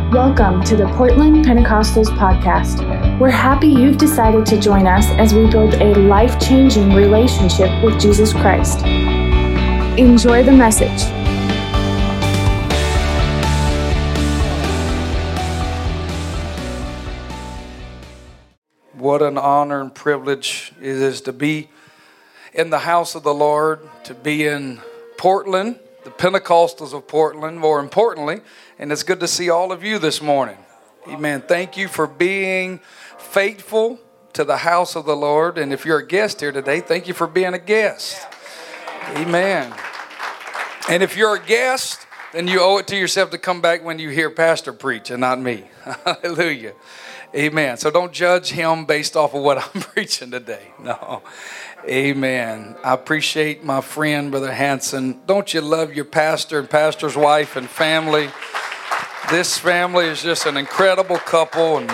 Welcome to the Portland Pentecostals podcast. We're happy you've decided to join us as we build a life-changing relationship with Jesus Christ. Enjoy the message. What an honor and privilege it is to be in the house of the Lord, to be in Portland, the Pentecostals of Portland, more importantly, and it's good to see all of you this morning. Amen. Thank you for being faithful to the house of the Lord, and if you're a guest here today, thank you for being a guest. Amen. And if you're a guest, then you owe it to yourself to come back when you hear Pastor preach and not me. Hallelujah. Amen. So don't judge him based off of what I'm preaching today. No. Amen. I appreciate my friend, Brother Hanson. Don't you love your pastor and pastor's wife and family? This family is just an incredible couple and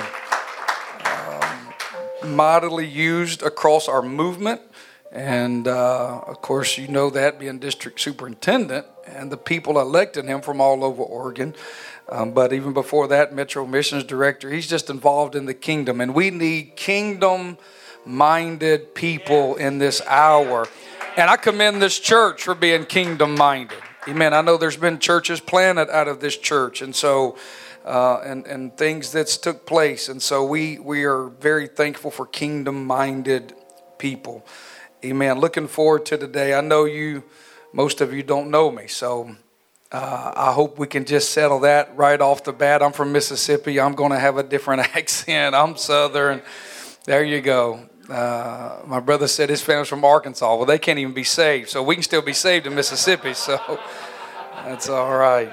mightily used across our movement. And, of course, you know that being district superintendent and the people elected him from all over Oregon. But even before that, Metro Missions Director, he's just involved in the kingdom. And we need kingdom-minded people in this hour. And I commend this church for being kingdom-minded. Amen. I know there's been churches planted out of this church. And so, and things that's took place. And so we are very thankful for kingdom-minded people. Amen. Looking forward to today. I know most of you don't know me, so I hope we can just settle that right off the bat. I'm from Mississippi. I'm going to have a different accent. I'm Southern. There you go. My brother said his family's from Arkansas. Well, they can't even be saved, so we can still be saved in Mississippi, so that's all right.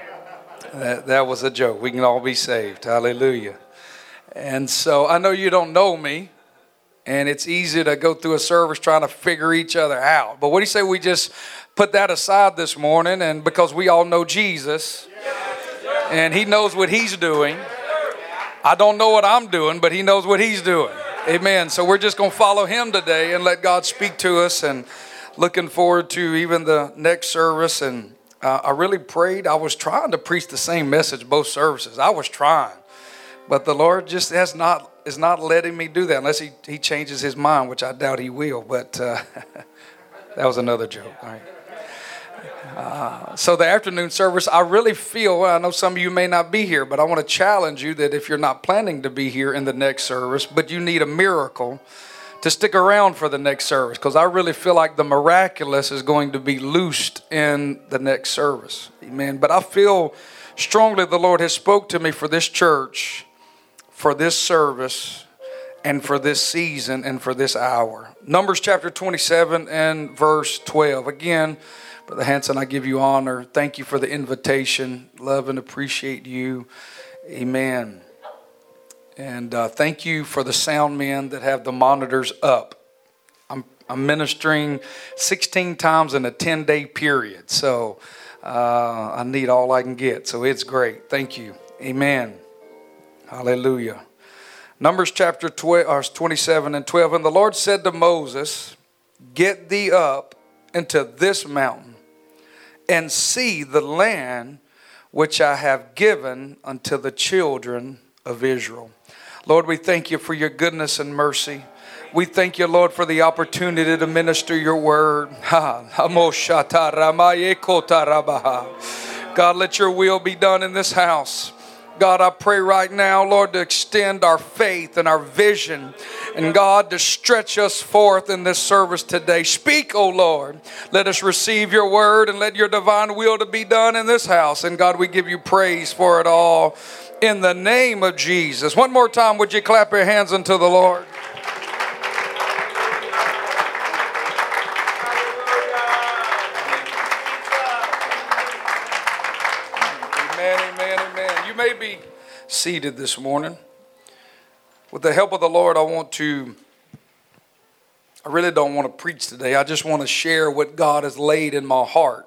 That was a joke. We can all be saved. Hallelujah. And so I know you don't know me, and it's easy to go through a service trying to figure each other out. But what do you say we just put that aside this morning, and because we all know Jesus, and he knows what he's doing. I don't know what I'm doing, but he knows what he's doing. Amen. So we're just going to follow him today and let God speak to us, and looking forward to even the next service. And I really prayed. I was trying to preach the same message both services. I was trying, but the Lord just is not letting me do that unless he changes his mind, which I doubt he will. But that was another joke. All right. So the afternoon service, I really feel, I know some of you may not be here, but I want to challenge you that if you're not planning to be here in the next service, but you need a miracle, to stick around for the next service, because I really feel like the miraculous is going to be loosed in the next service. Amen. But I feel strongly the Lord has spoke to me for this church, for this service, and for this season, and for this hour. Numbers chapter 27 and verse 12. Again, Brother Hanson, I give you honor. Thank you for the invitation. Love and appreciate you. Amen. And thank you for the sound men that have the monitors up. I'm ministering 16 times in a 10-day period. So I need all I can get. So it's great. Thank you. Amen. Hallelujah. Numbers chapter 27 and 12. And the Lord said to Moses, "Get thee up into this mountain, and see the land which I have given unto the children of Israel." Lord, we thank you for your goodness and mercy. We thank you, Lord, for the opportunity to minister your word. God, let your will be done in this house. God, I pray right now, Lord, to extend our faith and our vision, and God, to stretch us forth in this service today. Speak, O Lord. Let us receive your word, and let your divine will to be done in this house. And God, we give you praise for it all in the name of Jesus. One more time, would you clap your hands unto the Lord? You may be seated this morning. With the help of the Lord, I really don't want to preach today. I just want to share what God has laid in my heart.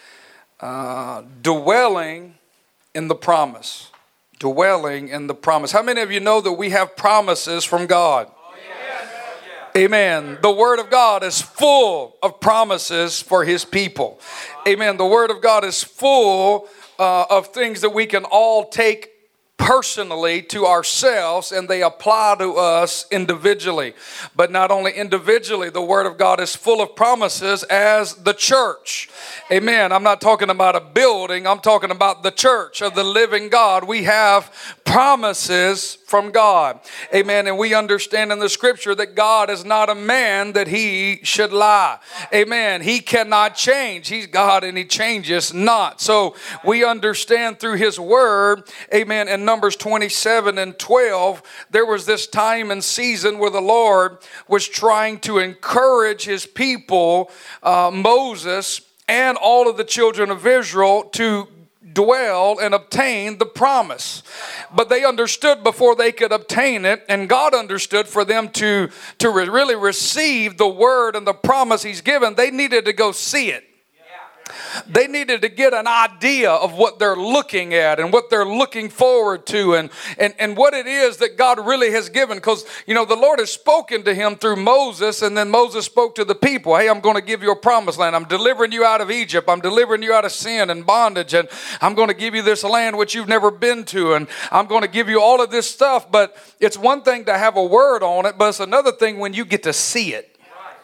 Dwelling in the promise. Dwelling in the promise. How many of you know that we have promises from God? Amen. The Word of God is full of promises for His people. Amen. The Word of God is full of things that we can all take personally to ourselves, and they apply to us individually. But not only individually, the Word of God is full of promises as the church. Amen. I'm not talking about a building. I'm talking about the church of the living God. We have promises from God. Amen. And we understand in the scripture that God is not a man that he should lie. Amen. He cannot change. He's God and he changes not. So we understand through his word, amen, in Numbers 27 and 12, there was this time and season where the Lord was trying to encourage his people, Moses and all of the children of Israel, to dwell and obtain the promise. But they understood before they could obtain it, and God understood for them to really receive the word and the promise he's given, they needed to go see it. They needed to get an idea of what they're looking at and what they're looking forward to and what it is that God really has given. Because, you know, the Lord has spoken to him through Moses, and then Moses spoke to the people. Hey, I'm going to give you a promised land. I'm delivering you out of Egypt. I'm delivering you out of sin and bondage. And I'm going to give you this land which you've never been to. And I'm going to give you all of this stuff. But it's one thing to have a word on it, but it's another thing when you get to see it.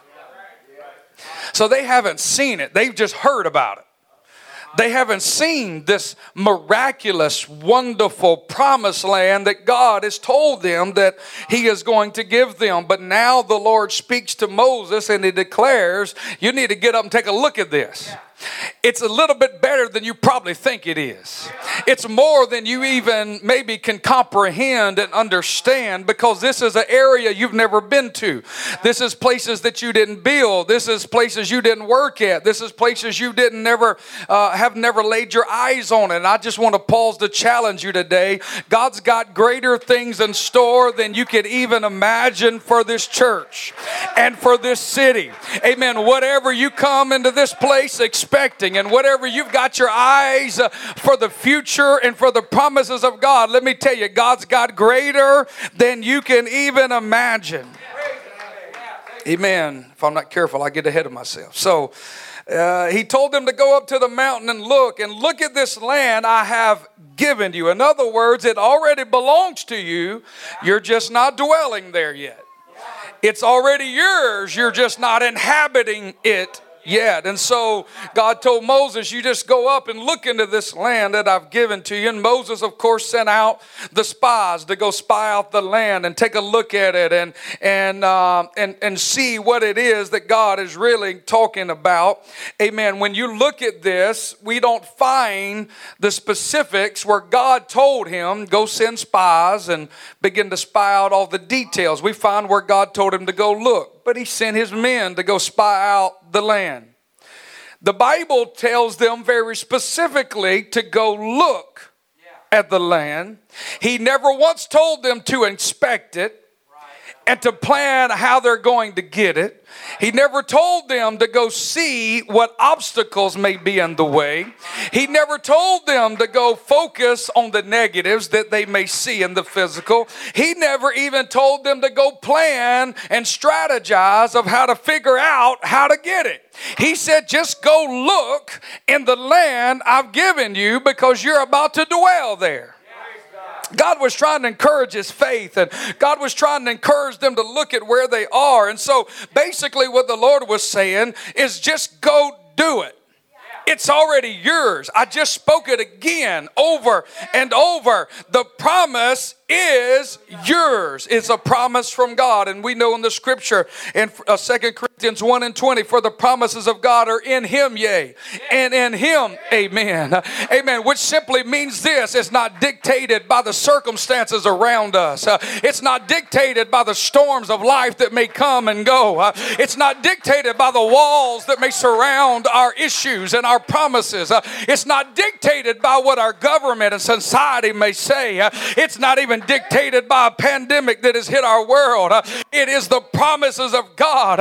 So they haven't seen it. They've just heard about it. They haven't seen this miraculous, wonderful promised land that God has told them that he is going to give them. But now the Lord speaks to Moses and he declares, you need to get up and take a look at this. It's a little bit better than you probably think it is. It's more than you even maybe can comprehend and understand, because this is an area you've never been to. This is places that you didn't build. This is places you didn't work at. This is places you didn't have never laid your eyes on. And I just want to pause to challenge you today. God's got greater things in store than you could even imagine for this church and for this city. Amen. Whatever you come into this place expecting, and whatever you've got your eyes for the future and for the promises of God, let me tell you, God's got greater than you can even imagine. Amen. If I'm not careful, I get ahead of myself. So he told them to go up to the mountain and look at this land I have given you. In other words, it already belongs to you. You're just not dwelling there yet. It's already yours. You're just not inhabiting it yet. And so God told Moses, you just go up and look into this land that I've given to you. And Moses, of course, sent out the spies to go spy out the land and take a look at it and see what it is that God is really talking about. Amen. When you look at this, we don't find the specifics where God told him, go send spies and begin to spy out all the details. We find where God told him to go look. But he sent his men to go spy out the land. The Bible tells them very specifically to go look at the land. He never once told them to inspect it and to plan how they're going to get it. He never told them to go see what obstacles may be in the way. He never told them to go focus on the negatives that they may see in the physical. He never even told them to go plan and strategize of how to figure out how to get it. He said, just go look in the land I've given you, because you're about to dwell there. God was trying to encourage his faith, and God was trying to encourage them to look at where they are. And so basically what the Lord was saying is just go do it. It's already yours. I just spoke it again over and over. The promise is yours. It's a promise from God. And we know in the scripture in 2 Corinthians 1 and 20, for the promises of God are in him, yea, and in him, amen. Amen. Which simply means this: it's not dictated by the circumstances around us. It's not dictated by the storms of life that may come and go. It's not dictated by the walls that may surround our issues and our promises. It's not dictated by what our government and society may say. It's not even dictated by a pandemic that has hit our world. It is the promises of God, and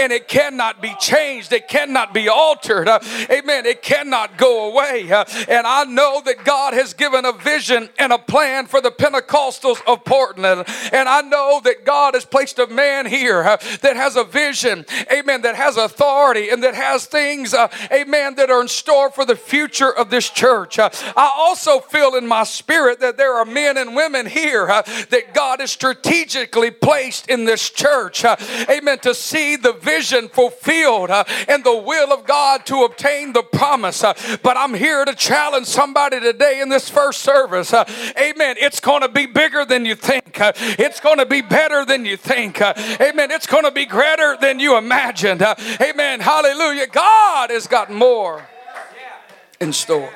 Amen. It cannot be changed. It cannot be altered. Amen. It cannot go away. And I know that God has given a vision and a plan for the Pentecostals of Portland. And I know that God has placed a man here that has a vision, amen, that has authority and that has things, amen, that are in store for the future of this church. I also feel in my spirit that there are men and women here that God has strategically placed in this church, amen, to see the vision fulfilled and the will of God to obtain the promise. But I'm here to challenge somebody today in this first service. Amen. It's going to be bigger than you think. It's going to be better than you think. Amen. It's going to be greater than you imagined. Amen. Hallelujah. God has got more in store.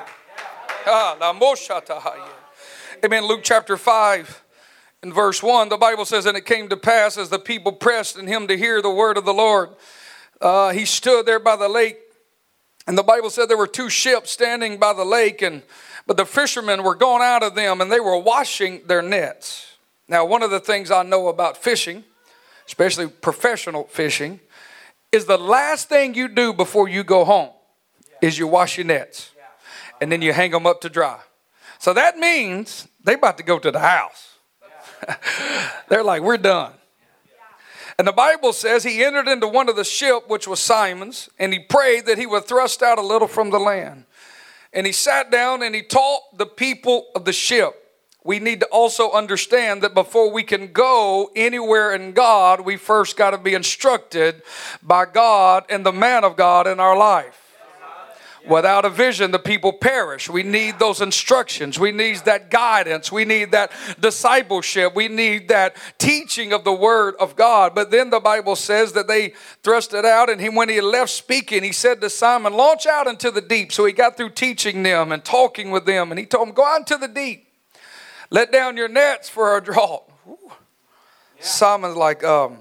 Amen. Luke chapter 5 and verse 1, the Bible says, and it came to pass as the people pressed in him to hear the word of the Lord, he stood there by the lake. And the Bible said there were two ships standing by the lake, but the fishermen were gone out of them, and they were washing their nets. Now, one of the things I know about fishing, especially professional fishing, is the last thing you do before you go home is you wash your nets, and then you hang them up to dry. So that means they're about to go to the house. They're like, we're done. And the Bible says he entered into one of the ship, which was Simon's, and he prayed that he would thrust out a little from the land. And he sat down and he taught the people of the ship. We need to also understand that before we can go anywhere in God, we first got to be instructed by God and the man of God in our life. Without a vision, the people perish. We need those instructions. We need that guidance. We need that discipleship. We need that teaching of the word of God. But then the Bible says that they thrust it out, and when he left speaking, he said to Simon, launch out into the deep. So he got through teaching them and talking with them, and he told them, go out into the deep. Let down your nets for a draught. Simon's like,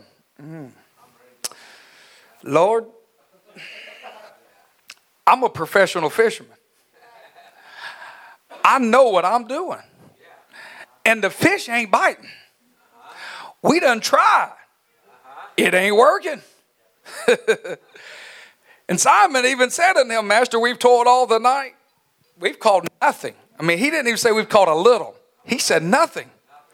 Lord, I'm a professional fisherman. I know what I'm doing. And the fish ain't biting. We done tried. It ain't working. And Simon even said unto him, Master, we've toiled all the night. We've caught nothing. I mean, he didn't even say we've caught a little. He said nothing.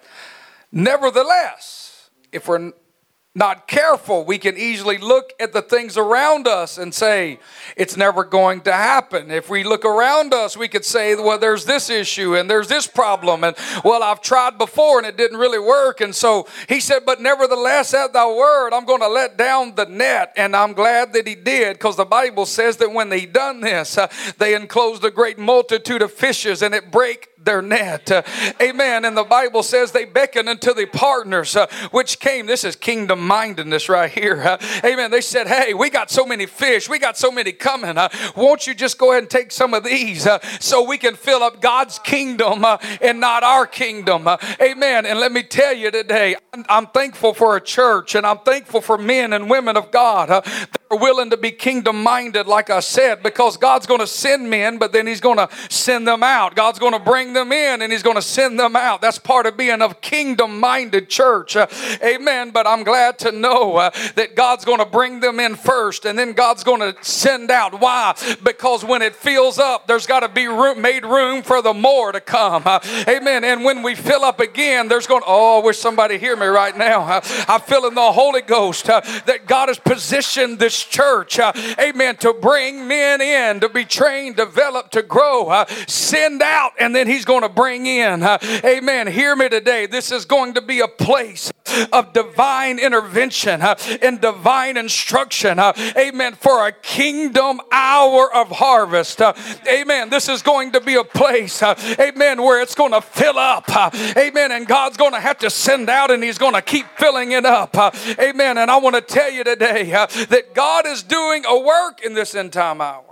Nevertheless, if we're not careful, we can easily look at the things around us and say, it's never going to happen. If we look around us, we could say, well, there's this issue and there's this problem. And, well, I've tried before and it didn't really work. And so he said, but nevertheless, at thy word, I'm going to let down the net. And I'm glad that he did, because the Bible says that when they done this, they enclosed a great multitude of fishes, and it brake their net. Amen. And the Bible says they beckoned unto the partners which came. This is kingdom mindedness right here. Amen. They said, hey, we got so many fish. We got so many coming. Won't you just go ahead and take some of these so we can fill up God's kingdom and not our kingdom. Amen. And let me tell you today, I'm thankful for a church, and I'm thankful for men and women of God that are willing to be kingdom minded, like I said, because God's going to send men, but then he's going to send them out. God's going to bring them in, and he's going to send them out. That's part of being a kingdom minded church. Amen. But I'm glad to know that God's going to bring them in first, and then God's going to send out. Why? Because when it fills up, there's got to be made room for the more to come. Amen. And when we fill up again, there's going to, I wish somebody hear me right now. I feel in the Holy Ghost that God has positioned this church, amen, to bring men in, to be trained, developed, to grow, send out, and then he's going to bring in. Amen. Hear me today. This is going to be a place of divine intervention and divine instruction. Amen. For a kingdom hour of harvest. Amen. This is going to be a place, amen, where it's going to fill up. Amen. And God's going to have to send out, and he's going to keep filling it up. Amen. And I want to tell you today that God is doing a work in this end time hour.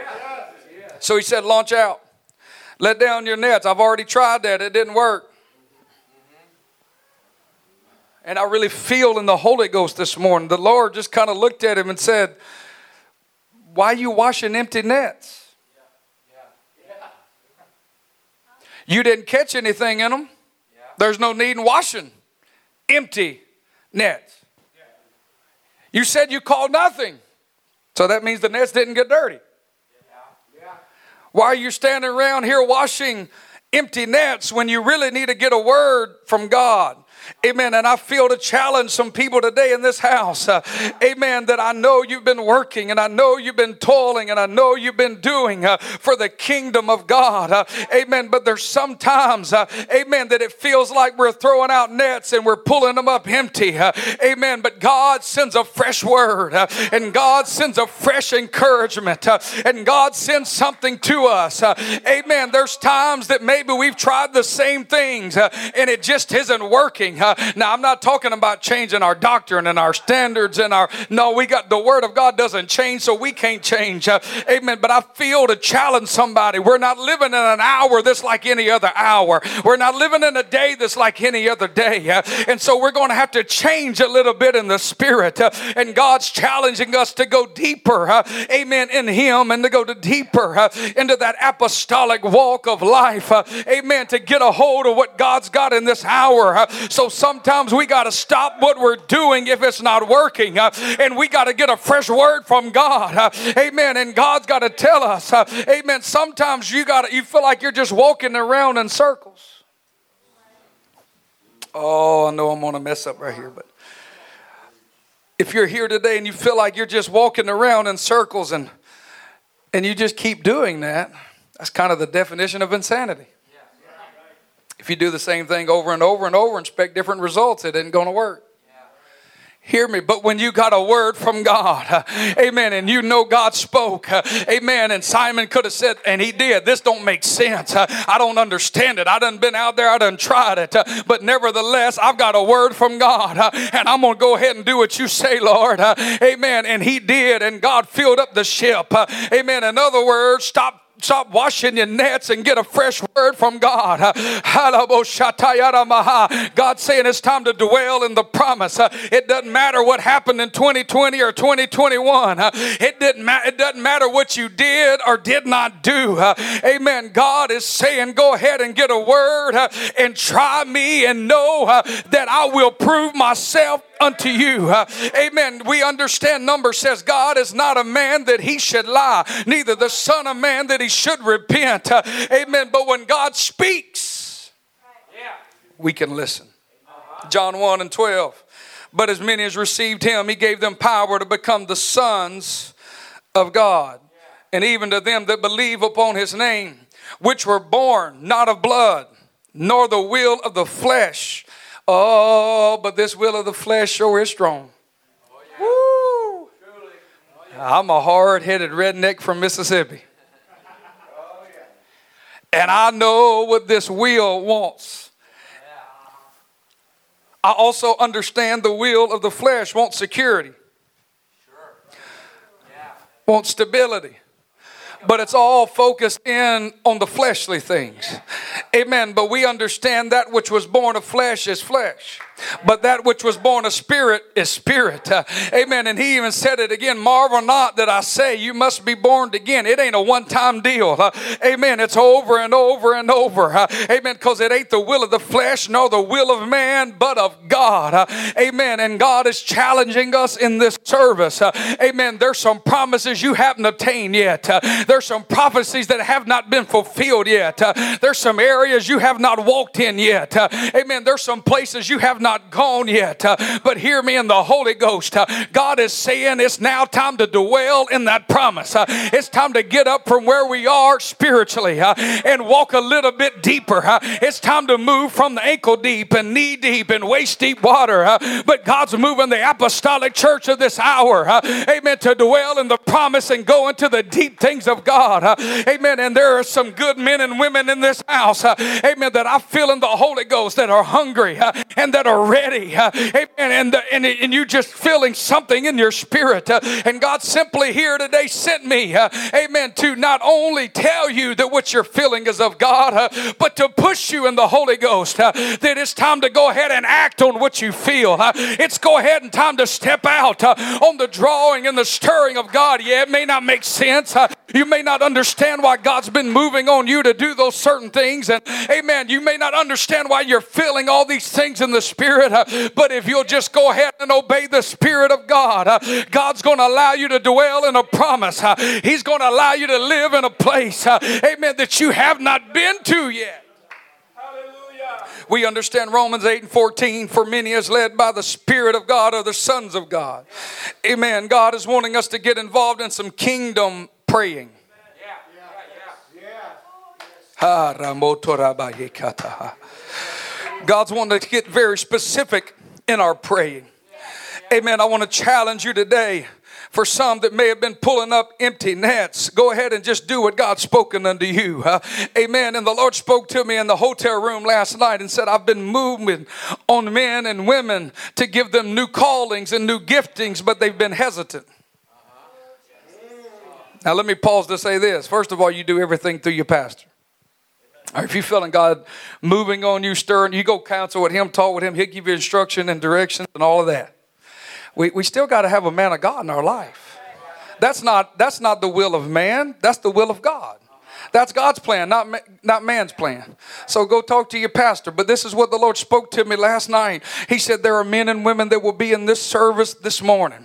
So he said, launch out. Let down your nets. I've already tried that. It didn't work. And I really feel in the Holy Ghost this morning, the Lord just kind of looked at him and said, why are you washing empty nets? You didn't catch anything in them. There's no need in washing empty nets. You said you called nothing. So that means the nets didn't get dirty. Why are you standing around here washing empty nets when you really need to get a word from God? Amen. And I feel to challenge some people today in this house. Amen. That I know you've been working, and I know you've been toiling, and I know you've been doing for the kingdom of God. Amen. But there's sometimes, amen, that it feels like we're throwing out nets and we're pulling them up empty. Amen. But God sends a fresh word, and God sends a fresh encouragement, and God sends something to us. Amen. There's times that maybe we've tried the same things and it just isn't working. Now, I'm not talking about changing our doctrine and our standards and we got the word of God doesn't change, so we can't change. Amen. But I feel to challenge somebody. We're not living in an hour that's like any other hour. We're not living in a day that's like any other day. And so we're going to have to change a little bit in the spirit. And God's challenging us to go deeper, amen, in Him, and to go deeper into that apostolic walk of life. Amen. To get a hold of what God's got in this hour. So sometimes we got to stop what we're doing if it's not working. And we got to get a fresh word from God. Amen. And God's got to tell us. Amen. Sometimes you feel like you're just walking around in circles. Oh, I know I'm going to mess up right here, but if you're here today and you feel like you're just walking around in circles and you just keep doing that, that's kind of the definition of insanity. If you do the same thing over and over and over and expect different results, it isn't going to work. Hear me, but when you got a word from God, amen, and you know God spoke, amen, and Simon could have said, and he did, this don't make sense. I don't understand it. I done been out there, I done tried it, but nevertheless, I've got a word from God, and I'm going to go ahead and do what you say, Lord, amen, and he did, and God filled up the ship, amen. In other words, stop washing your nets and get a fresh word from God. God's saying it's time to dwell in the promise. It doesn't matter what happened in 2020 or 2021. It doesn't matter what you did or did not do. Amen. God is saying go ahead and get a word and try me and know that I will prove myself unto you. Amen. We understand Numbers says God is not a man that he should lie, neither the son of man that he should repent. Amen. But when God speaks, we can listen. John 1:12. But as many as received him, he gave them power to become the sons of God. And even to them that believe upon his name, which were born not of blood, nor the will of the flesh. Oh, but this will of the flesh sure is strong. Woo! I'm a hard-headed redneck from Mississippi. And I know what this will wants. I also understand the will of the flesh wants security. Wants stability. But it's all focused in on the fleshly things. Amen. But we understand that which was born of flesh is flesh. But that which was born of spirit is spirit. Amen. And he even said it again. Marvel not that I say you must be born again. It ain't a one-time deal. Amen. It's over and over and over. Amen. Because it ain't the will of the flesh nor the will of man, but of God. Amen. And God is challenging us in this service. Amen. There's some promises you haven't obtained yet. There's some prophecies that have not been fulfilled yet. There's some areas you have not walked in yet. Amen. There's some places you have not gone yet. But hear me in the Holy Ghost. God is saying it's now time to dwell in that promise. It's time to get up from where we are spiritually and walk a little bit deeper. It's time to move from the ankle deep and knee deep and waist deep water. But God's moving the apostolic church of this hour. Amen. To dwell in the promise and go into the deep things of God. Amen. And there are some good men and women in this house. Amen. That I feel in the Holy Ghost that are hungry and that are ready. Amen. And you just feeling something in your spirit. And God simply here today sent me. Amen. To not only tell you that what you're feeling is of God, but to push you in the Holy Ghost. That it's time to go ahead and act on what you feel. It's go ahead and time to step out on the drawing and the stirring of God. Yeah, it may not make sense. You may not understand why God's been moving on you to do those certain things. And amen, you may not understand why you're feeling all these things in the spirit. Spirit. But if you'll just go ahead and obey the Spirit of God, God's going to allow you to dwell in a promise. He's going to allow you to live in a place, amen, that you have not been to yet. Hallelujah. We understand Romans 8:14, for many is led by the Spirit of God are the sons of God. Amen. God is wanting us to get involved in some kingdom praying. God's wanting to get very specific in our praying. Amen. I want to challenge you today. For some that may have been pulling up empty nets, go ahead and just do what God's spoken unto you. Amen. And the Lord spoke to me in the hotel room last night and said, I've been moving on men and women to give them new callings and new giftings, but they've been hesitant. Now let me pause to say this. First of all, you do everything through your pastor. Or if you're feeling God moving on you, stirring, you go counsel with him, talk with him. He'll give you instruction and directions and all of that. We still got to have a man of God in our life. That's not the will of man. That's the will of God. That's God's plan, not man's plan. So go talk to your pastor. But this is what the Lord spoke to me last night. He said there are men and women that will be in this service this morning.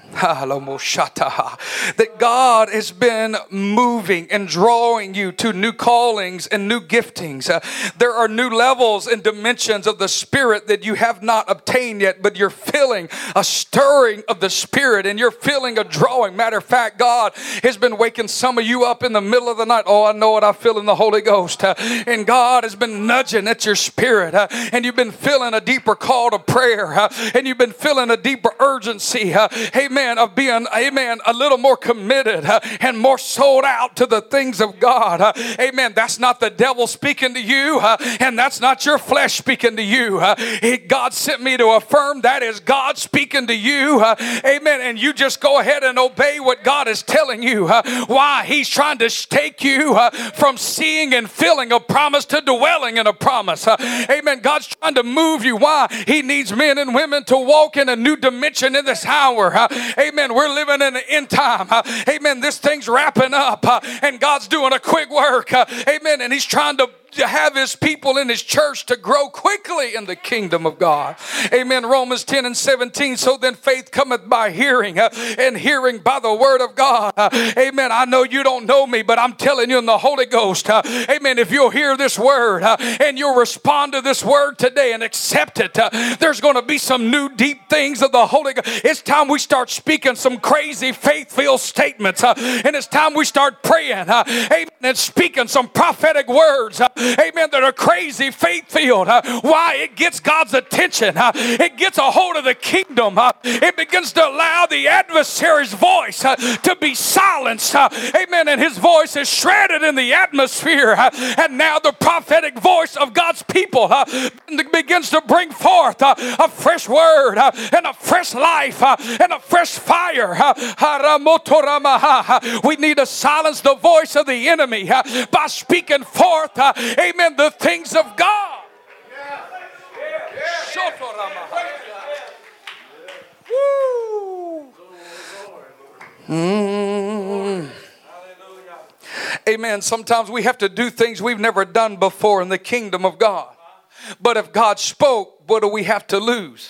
That God has been moving and drawing you to new callings and new giftings. There are new levels and dimensions of the Spirit that you have not obtained yet, but you're feeling a stirring of the Spirit and you're feeling a drawing. Matter of fact, God has been waking some of you up in the middle of the night. Oh, I know what I feel in the Holy Ghost. And God has been nudging at your spirit. And you've been feeling a deeper call to prayer. And you've been feeling a deeper urgency. Amen. Of being, amen, a little more committed and more sold out to the things of God. Amen. That's not the devil speaking to you. And that's not your flesh speaking to you. God sent me to affirm that is God speaking to you. Amen. And you just go ahead and obey what God is telling you. Why? He's trying to take you from seeing and feeling a promise to dwelling in a promise. Amen. God's trying to move you. Why? He needs men and women to walk in a new dimension in this hour. Amen. We're living in the end time. Amen. This thing's wrapping up and God's doing a quick work. Amen. And he's trying to have his people in his church to grow quickly in the kingdom of God. Amen. Romans 10:17. So then faith cometh by hearing, and hearing by the word of God. Amen. I know you don't know me, but I'm telling you in the Holy Ghost. Amen. If you'll hear this word and you'll respond to this word today and accept it, there's going to be some new deep things of the Holy Ghost. It's time we start speaking some crazy faith-filled statements. And it's time we start praying. Amen. And speaking some prophetic words. Amen, that are crazy, faith-filled. Why? It gets God's attention. It gets a hold of the kingdom. It begins to allow the adversary's voice to be silenced. Amen, and his voice is shredded in the atmosphere. And now the prophetic voice of God's people begins to bring forth a fresh word and a fresh life and a fresh fire. We need to silence the voice of the enemy by speaking forth amen, the things of God. Amen. Sometimes we have to do things we've never done before in the kingdom of God. But if God spoke, what do we have to lose?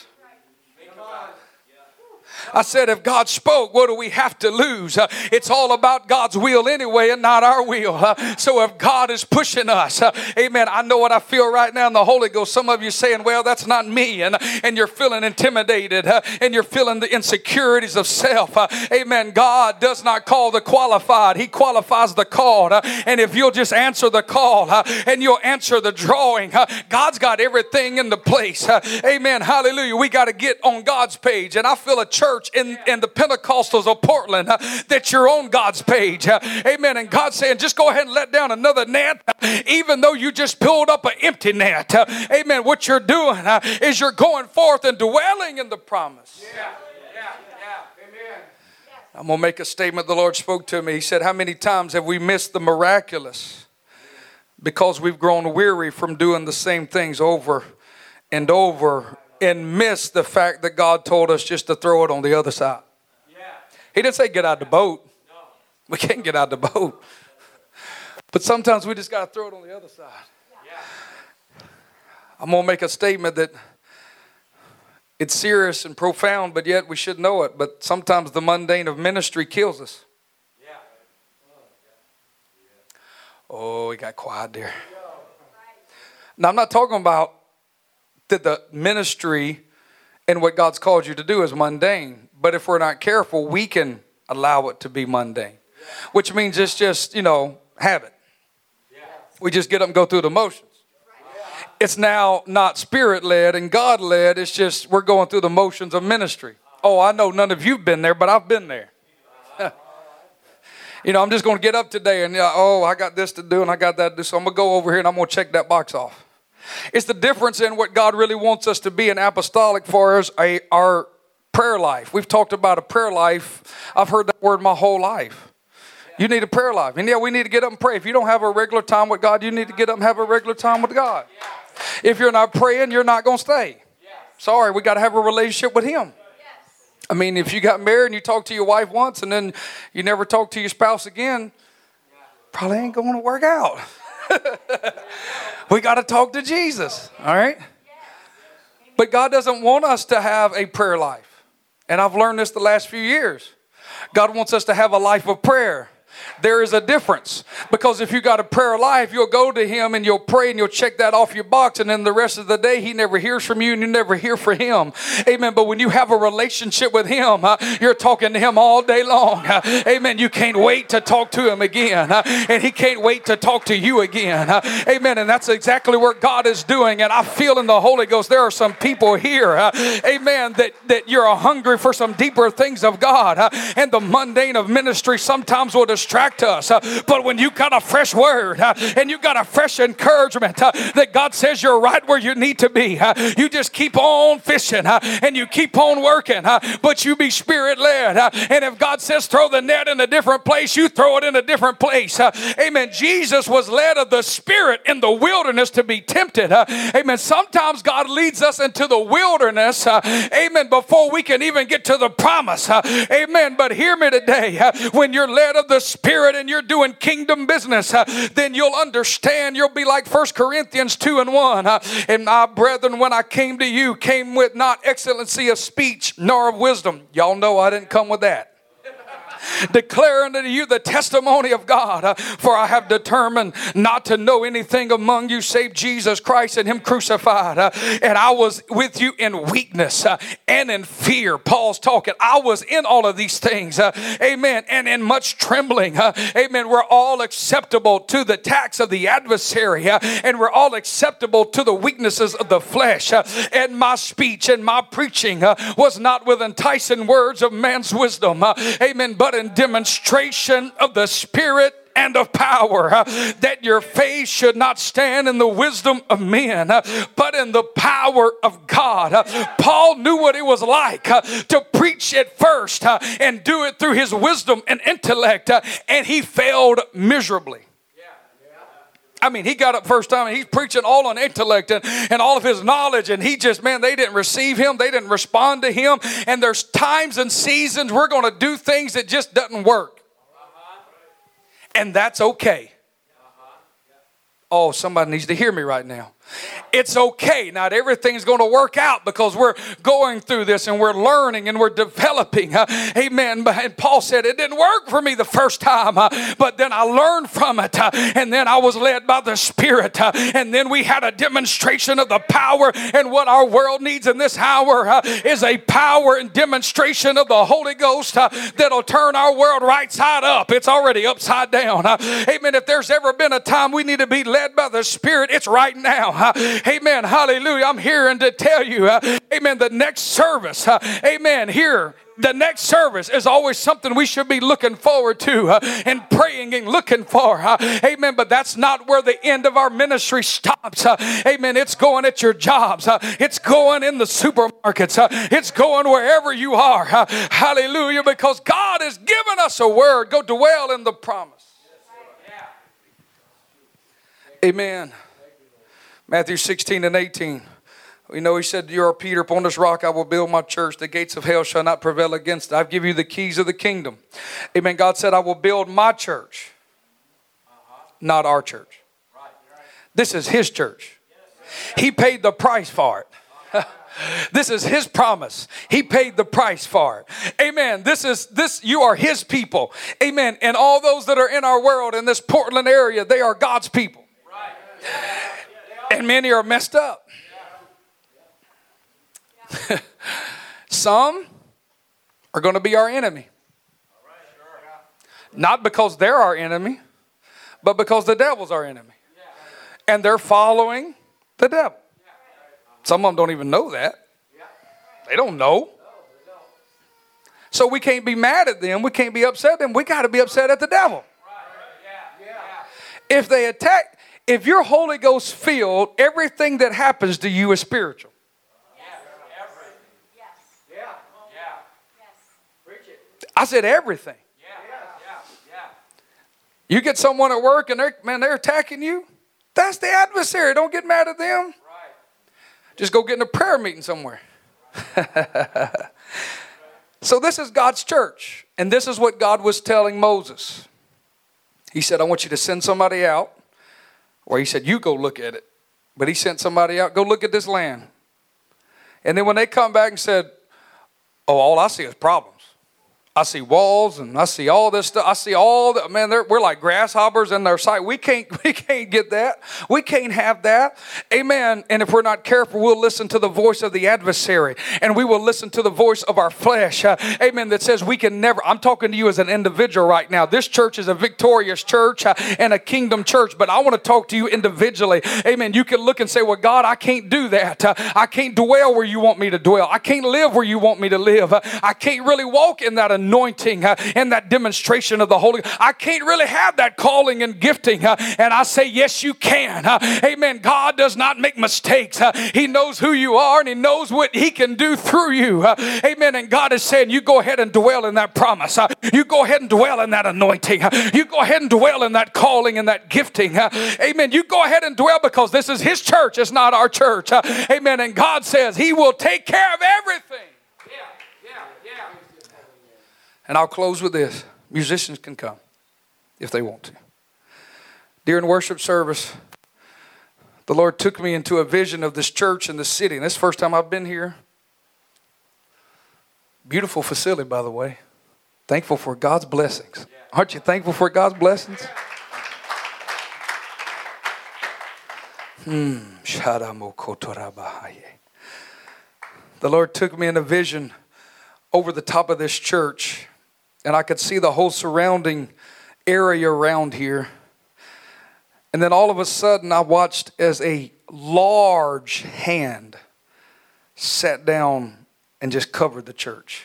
I said, if God spoke, what do we have to lose? It's all about God's will anyway and not our will. So if God is pushing us, amen, I know what I feel right now in the Holy Ghost. Some of you saying, well, that's not me. And you're feeling intimidated and you're feeling the insecurities of self. Amen. God does not call the qualified. He qualifies the called. And if you'll just answer the call and you'll answer the drawing, God's got everything in the place. Amen. Hallelujah. We got to get on God's page. And I feel a church in the Pentecostals of Portland that you're on God's page. Amen. And God's saying, just go ahead and let down another net, even though you just pulled up an empty net. Amen. What you're doing is you're going forth and dwelling in the promise. Yeah. Amen. I'm going to make a statement the Lord spoke to me. He said, how many times have we missed the miraculous because we've grown weary from doing the same things over and over and miss the fact that God told us just to throw it on the other side. Yeah. He didn't say get out the boat. No. We can't get out the boat. But sometimes we just got to throw it on the other side. Yeah. I'm going to make a statement that It's serious and profound, but yet we should know it. But sometimes the mundane of ministry kills us. Oh, we got quiet there. Now, I'm not talking about that the ministry and what God's called you to do is mundane. But if we're not careful, we can allow it to be mundane. Which means it's just, habit. We just get up and go through the motions. It's now not spirit-led and God-led. It's just we're going through the motions of ministry. Oh, I know none of you've been there, but I've been there. I'm just going to get up today and, I got this to do and I got that to do. So I'm going to go over here and I'm going to check that box off. It's the difference in what God really wants us to be in apostolic for us, our prayer life. We've talked about a prayer life. I've heard that word my whole life. You need a prayer life. And we need to get up and pray. If you don't have a regular time with God, you need to get up and have a regular time with God. If you're not praying, you're not going to stay. Sorry, we got to have a relationship with Him. I mean, if you got married and you talk to your wife once and then you never talk to your spouse again, probably ain't going to work out. We got to talk to Jesus, all right? But God doesn't want us to have a prayer life. And I've learned this the last few years. God wants us to have a life of prayer. There is a difference, because if you got a prayer life, you'll go to Him and you'll pray and you'll check that off your box, and then the rest of the day He never hears from you and you never hear from Him. Amen. But when you have a relationship with Him, you're talking to Him all day long. Amen. You can't wait to talk to Him again, and He can't wait to talk to you again. Amen. And that's exactly what God is doing. And I feel in the Holy Ghost there are some people here, amen, that you're hungry for some deeper things of God, and the mundane of ministry sometimes will distract us. But when you got a fresh word and you got a fresh encouragement that God says you're right where you need to be, you just keep on fishing and you keep on working, but you be spirit led. And if God says throw the net in a different place, you throw it in a different place. Amen. Jesus was led of the Spirit in the wilderness to be tempted. Amen. Sometimes God leads us into the wilderness, amen, before we can even get to the promise. Amen. But hear me today, when you're led of the Spirit and you're doing kingdom business, then you'll understand. You'll be like 1 Corinthians 2:1. And my brethren, when I came to you, came with not excellency of speech nor of wisdom. Y'all know I didn't come with that. Declaring unto you the testimony of God, for I have determined not to know anything among you save Jesus Christ and Him crucified. And I was with you in weakness and in fear. Paul's talking. I was in all of these things, amen, and in much trembling, amen. We're all acceptable to the attacks of the adversary, and we're all acceptable to the weaknesses of the flesh. And my speech and my preaching was not with enticing words of man's wisdom, amen, but in demonstration of the Spirit and of power, that your faith should not stand in the wisdom of men, but in the power of God. Paul knew what it was like to preach at first and do it through his wisdom and intellect, and he failed miserably. I mean, he got up first time and he's preaching all on intellect and all of his knowledge, and he just, man, they didn't receive him. They didn't respond to him. And there's times and seasons we're going to do things that just doesn't work. And that's okay. Oh, somebody needs to hear me right now. It's okay. Not everything's going to work out because we're going through this and we're learning and we're developing. Amen. And Paul said it didn't work for me the first time, but then I learned from it. And then I was led by the Spirit. And then we had a demonstration of the power. And what our world needs in this hour is a power and demonstration of the Holy Ghost that'll turn our world right side up. It's already upside down. Amen. If there's ever been a time we need to be led by the Spirit, it's right now. Amen. Hallelujah. I'm hearing to tell you, amen, the next service, amen, here, the next service is always something we should be looking forward to and praying and looking for. Amen. But that's not where the end of our ministry stops. Amen. It's going at your jobs. It's going in the supermarkets. It's going wherever you are. Hallelujah. Because God has given us a word. Go dwell in the promise. Amen. Matthew 16:18. We know He said, you are Peter, upon this rock I will build my church. The gates of hell shall not prevail against it. I've given you the keys of the kingdom. Amen. God said, I will build my church, not our church. This is His church. He paid the price for it. This is his promise. He paid the price for it. Amen. You are his people. Amen. And all those that are in our world, in this Portland area, they are God's people. And many are messed up. Some are going to be our enemy. Not because they're our enemy, but because the devil's our enemy. And they're following the devil. Some of them don't even know that. They don't know. So we can't be mad at them. We can't be upset at them. We got to be upset at the devil. If they attack, if you're Holy Ghost filled, everything that happens to you is spiritual. I said everything. You get someone at work and they're attacking you. That's the adversary. Don't get mad at them. Just go get in a prayer meeting somewhere. So this is God's church. And this is what God was telling Moses. He said, I want you to send somebody out. Or he said, you go look at it. But he sent somebody out, go look at this land. And then when they come back and said, oh, all I see is problems. I see walls and I see all this stuff. I see all that. Man, we're like grasshoppers in their sight. We can't get that. We can't have that. Amen. And if we're not careful, we'll listen to the voice of the adversary. And we will listen to the voice of our flesh. Amen. That says we can never. I'm talking to you as an individual right now. This church is a victorious church and a kingdom church. But I want to talk to you individually. Amen. You can look and say, well, God, I can't do that. I can't dwell where you want me to dwell. I can't live where you want me to live. I can't really walk in that anointing and that demonstration of the Holy. I can't really have that calling and gifting. And I say, yes, you can. Amen. God does not make mistakes. He knows who you are and he knows what he can do through you. Amen. And God is saying, you go ahead and dwell in that promise. You go ahead and dwell in that anointing. You go ahead and dwell in that calling and that gifting. Amen. You go ahead and dwell because this is his church. It's not our church. Amen. And God says he will take care of everything. And I'll close with this. Musicians can come if they want to. During worship service, the Lord took me into a vision of this church in the city. And this is the first time I've been here. Beautiful facility, by the way. Thankful for God's blessings. Aren't you thankful for God's blessings? The Lord took me in a vision over the top of this church. And I could see the whole surrounding area around here. And then all of a sudden I watched as a large hand sat down and just covered the church.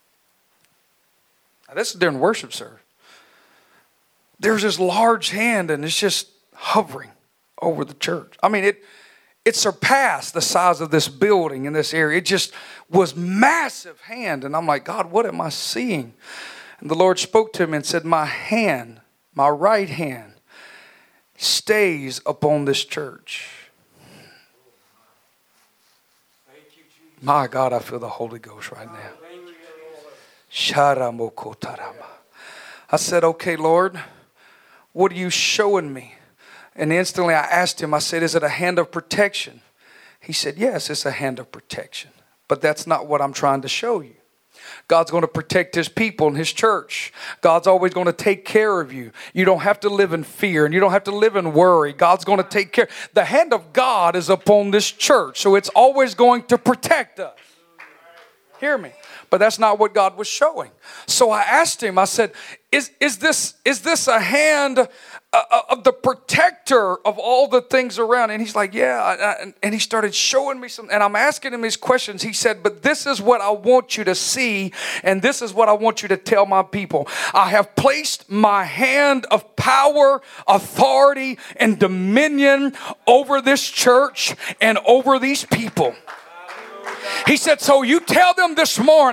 Now, this is during worship service. There's this large hand and it's just hovering over the church. I mean, it surpassed the size of this building in this area. It just was massive hand. And I'm like, God, what am I seeing? And the Lord spoke to me and said, my hand, my right hand, stays upon this church. My God, I feel the Holy Ghost right now. I said, okay, Lord, what are you showing me? And instantly I asked him, I said, is it a hand of protection? He said, yes, it's a hand of protection. But that's not what I'm trying to show you. God's going to protect his people and his church. God's always going to take care of you. You don't have to live in fear and you don't have to live in worry. God's going to take care. The hand of God is upon this church, so it's always going to protect us. Hear me. But that's not what God was showing. So I asked him, I said, is this a hand of the protector of all the things around? And he's like, yeah. And he started showing me some, and I'm asking him these questions. He said, but this is what I want you to see, and this is what I want you to tell my people. I have placed my hand of power, authority, and dominion over this church and over these people. He said, so you tell them this morning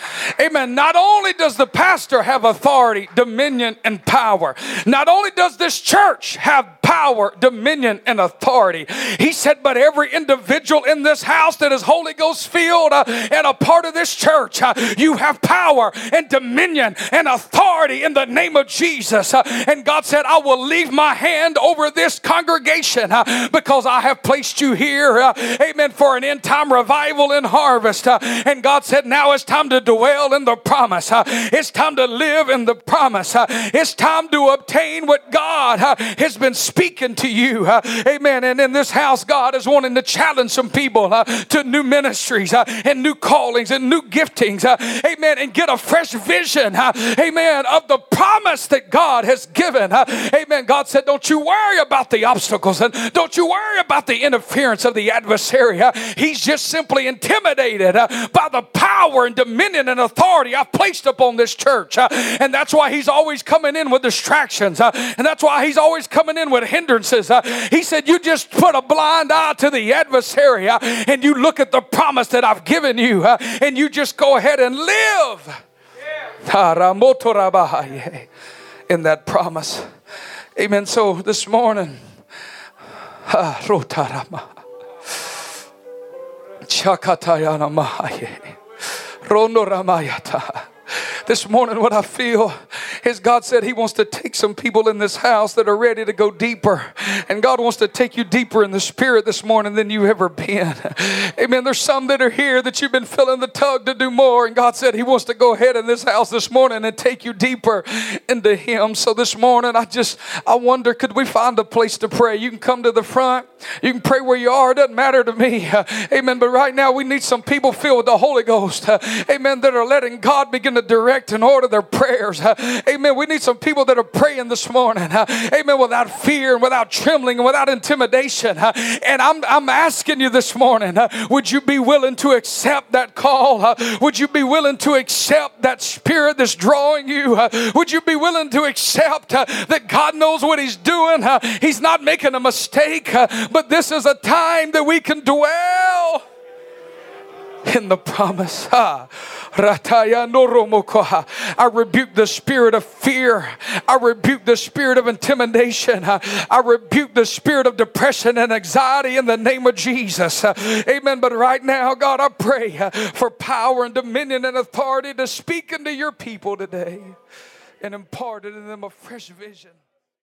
Amen. Not only does the pastor have authority, dominion, and power, not only does this church have power, dominion, and authority, he said, but every individual in this house that is Holy Ghost filled and a part of this church, you have power and dominion and authority in the name of Jesus. And God said, I will leave my hand over this congregation because I have placed you here, amen, for an end time revival and harvest. And God said, now it's time to dwell in the promise. It's time to live in the promise. It's time to obtain what God has been speaking to you. Amen. And in this house, God is wanting to challenge some people to new ministries and new callings and new giftings. Amen. And get a fresh vision. Amen. Of the promise that God has given. Amen. God said, don't you worry about the obstacles and don't you worry about the interference of the adversary. He's just simply intimidated by the power and dominion and authority I've placed upon this church. And that's why he's always coming in with distractions. And that's why he's always coming in with hindrances. He said, you just put a blind eye to the adversary and you look at the promise that I've given you and you just go ahead and live in that promise. Amen. So this morning, this morning, what I feel is God said He wants to take some people in this house that are ready to go deeper. And God wants to take you deeper in the Spirit this morning than you've ever been. Amen. There's some that are here that you've been feeling the tug to do more. And God said He wants to go ahead in this house this morning and take you deeper into Him. So this morning, I wonder, could we find a place to pray? You can come to the front. You can pray where you are. It doesn't matter to me. Amen. But right now, we need some people filled with the Holy Ghost. Amen. That are letting God begin to direct and order their prayers. Amen. We need some people that are praying this morning. Amen. Without fear and without trembling and without intimidation. And I'm asking you this morning, would you be willing to accept that call? Would you be willing to accept that Spirit that's drawing you? Would you be willing to accept that God knows what He's doing? He's not making a mistake, but this is a time that we can dwell in the promise. I rebuke the spirit of fear. I rebuke the spirit of intimidation. I rebuke the spirit of depression and anxiety in the name of Jesus. Amen. But right now, God, I pray for power and dominion and authority to speak into your people today and impart in them a fresh vision.